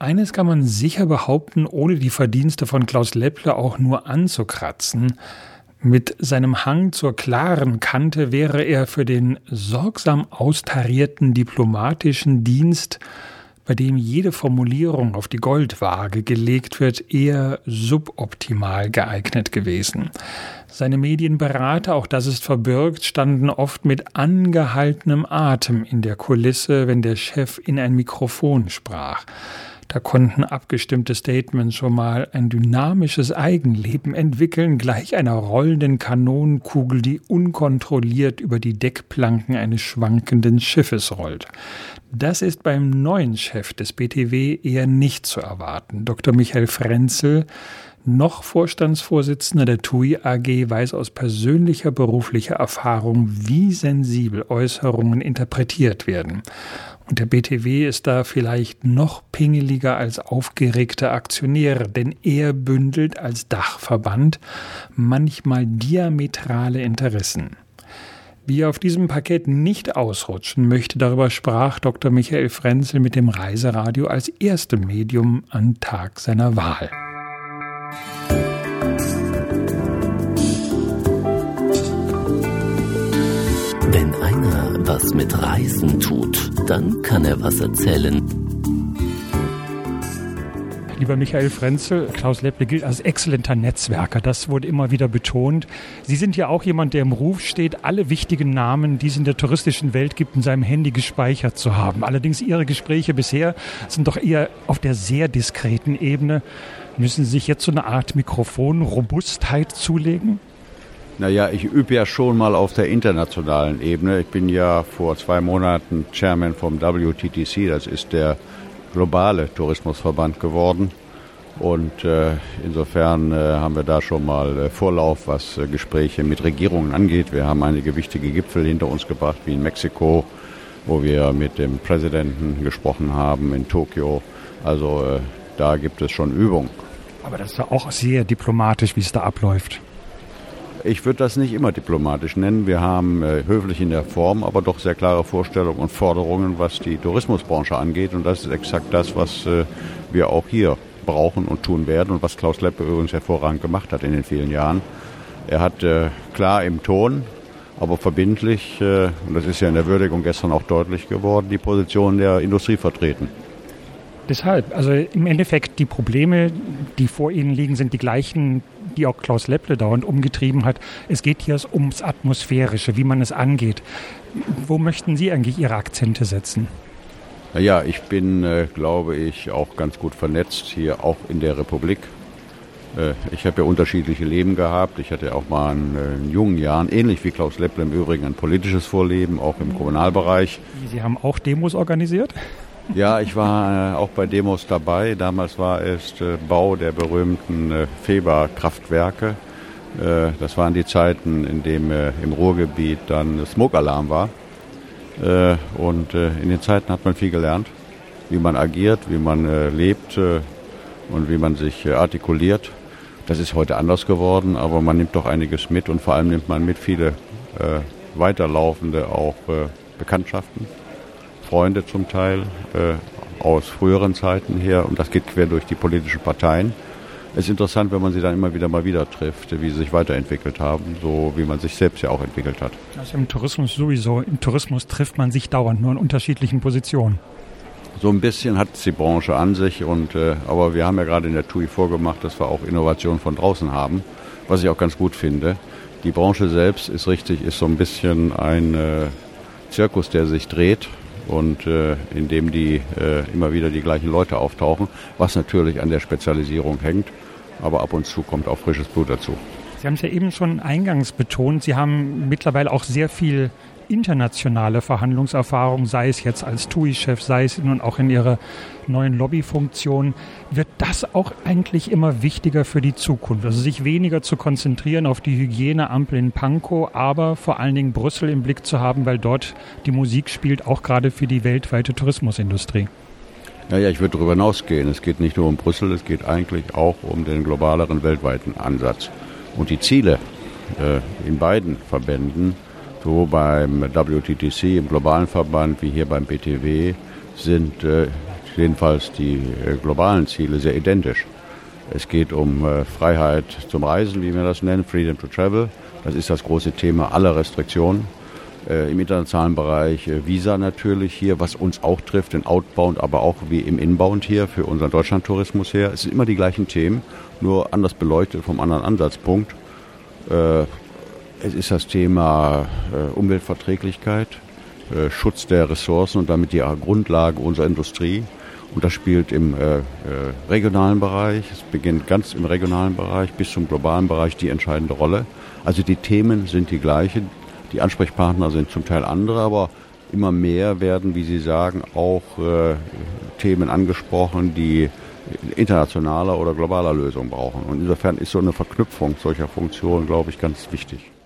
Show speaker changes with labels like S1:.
S1: Eines kann man sicher behaupten, ohne die Verdienste von Klaus Lepple auch nur anzukratzen. Mit seinem Hang zur klaren Kante wäre er für den sorgsam austarierten diplomatischen Dienst, bei dem jede Formulierung auf die Goldwaage gelegt wird, eher suboptimal geeignet gewesen. Seine Medienberater, auch das ist verbürgt, standen oft mit angehaltenem Atem in der Kulisse, wenn der Chef in ein Mikrofon sprach. Da konnten abgestimmte Statements schon mal ein dynamisches Eigenleben entwickeln, gleich einer rollenden Kanonenkugel, die unkontrolliert über die Deckplanken eines schwankenden Schiffes rollt. Das ist beim neuen Chef des BTW eher nicht zu erwarten. Dr. Michael Frenzel, noch Vorstandsvorsitzender der TUI AG, weiß aus persönlicher beruflicher Erfahrung, wie sensibel Äußerungen interpretiert werden. Und der BTW ist da vielleicht noch pingeliger als aufgeregte Aktionäre, denn er bündelt als Dachverband manchmal diametrale Interessen. Wie er auf diesem Parkett nicht ausrutschen möchte, darüber sprach Dr. Michael Frenzel mit dem Reiseradio als erstem Medium am Tag seiner Wahl.
S2: Wenn einer was mit Reisen tut, dann kann er was erzählen.
S1: Lieber Michael Frenzel, Klaus Lepple gilt als exzellenter Netzwerker. Das wurde immer wieder betont. Sie sind ja auch jemand, der im Ruf steht, alle wichtigen Namen, die es in der touristischen Welt gibt, in seinem Handy gespeichert zu haben. Allerdings Ihre Gespräche bisher sind doch eher auf der sehr diskreten Ebene. Müssen Sie sich jetzt so eine Art Mikrofonrobustheit zulegen?
S3: Naja, ich übe ja schon mal auf der internationalen Ebene. Ich bin ja vor 2 Monaten Chairman vom WTTC, das ist der globale Tourismusverband geworden. Und insofern haben wir da schon mal Vorlauf, was Gespräche mit Regierungen angeht. Wir haben einige wichtige Gipfel hinter uns gebracht, wie in Mexiko, wo wir mit dem Präsidenten gesprochen haben, in Tokio. Also da gibt es schon Übung.
S1: Aber das ist ja auch sehr diplomatisch, wie es da abläuft.
S3: Ich würde das nicht immer diplomatisch nennen. Wir haben höflich in der Form, aber doch sehr klare Vorstellungen und Forderungen, was die Tourismusbranche angeht. Und das ist exakt das, was wir auch hier brauchen und tun werden und was Klaus Lepple übrigens hervorragend gemacht hat in den vielen Jahren. Er hat klar im Ton, aber verbindlich, und das ist ja in der Würdigung gestern auch deutlich geworden, die Position der Industrie vertreten.
S1: Deshalb, also im Endeffekt die Probleme, die vor Ihnen liegen, sind die gleichen, die auch Klaus Lepple dauernd umgetrieben hat. Es geht hier ums Atmosphärische, wie man es angeht. Wo möchten Sie eigentlich Ihre Akzente setzen?
S3: Naja, ich bin, glaube ich, auch ganz gut vernetzt hier auch in der Republik. Ich habe ja unterschiedliche Leben gehabt. Ich hatte auch mal in jungen Jahren, ähnlich wie Klaus Lepple im Übrigen, ein politisches Vorleben, auch im Kommunalbereich.
S1: Sie haben auch Demos organisiert?
S3: Ja, ich war auch bei Demos dabei. Damals war es Bau der berühmten Feber-Kraftwerke. Das waren die Zeiten, in denen im Ruhrgebiet dann Smoke-Alarm war. Und in den Zeiten hat man viel gelernt, wie man agiert, wie man lebt und wie man sich artikuliert. Das ist heute anders geworden, aber man nimmt doch einiges mit und vor allem nimmt man mit viele weiterlaufende auch Bekanntschaften. Freunde zum Teil aus früheren Zeiten her und das geht quer durch die politischen Parteien. Es ist interessant, wenn man sie dann immer wieder trifft, wie sie sich weiterentwickelt haben, so wie man sich selbst ja auch entwickelt hat.
S1: Also im Tourismus sowieso. Im Tourismus trifft man sich dauernd, nur in unterschiedlichen Positionen.
S3: So ein bisschen hat es die Branche an sich, aber wir haben ja gerade in der TUI vorgemacht, dass wir auch Innovation von draußen haben, was ich auch ganz gut finde. Die Branche selbst ist so ein bisschen ein Zirkus, der sich dreht. Und in dem immer wieder die gleichen Leute auftauchen, was natürlich an der Spezialisierung hängt, aber ab und zu kommt auch frisches Blut dazu.
S1: Sie haben es ja eben schon eingangs betont, Sie haben mittlerweile auch sehr viel internationale Verhandlungserfahrung, sei es jetzt als TUI-Chef, sei es nun auch in Ihrer neuen Lobbyfunktion. Wird das auch eigentlich immer wichtiger für die Zukunft? Also sich weniger zu konzentrieren auf die Hygieneampel in Pankow, aber vor allen Dingen Brüssel im Blick zu haben, weil dort die Musik spielt, auch gerade für die weltweite Tourismusindustrie.
S3: Ja, ich würde darüber hinausgehen. Es geht nicht nur um Brüssel, es geht eigentlich auch um den globaleren, weltweiten Ansatz. Und die Ziele in beiden Verbänden, so beim WTTC, im globalen Verband, wie hier beim BTW, sind jedenfalls die globalen Ziele, sehr identisch. Es geht um Freiheit zum Reisen, wie wir das nennen, Freedom to Travel. Das ist das große Thema aller Restriktionen. Im internationalen Bereich Visa natürlich hier, was uns auch trifft, in Outbound, aber auch wie im Inbound hier für unseren Deutschlandtourismus her. Es sind immer die gleichen Themen, nur anders beleuchtet vom anderen Ansatzpunkt. Es ist das Thema Umweltverträglichkeit, Schutz der Ressourcen und damit die Grundlage unserer Industrie. Und das spielt im regionalen Bereich, es beginnt ganz im regionalen Bereich bis zum globalen Bereich die entscheidende Rolle. Also die Themen sind die gleichen, die Ansprechpartner sind zum Teil andere, aber immer mehr werden, wie Sie sagen, auch Themen angesprochen, die internationaler oder globaler Lösungen brauchen. Und insofern ist so eine Verknüpfung solcher Funktionen, glaube ich, ganz wichtig.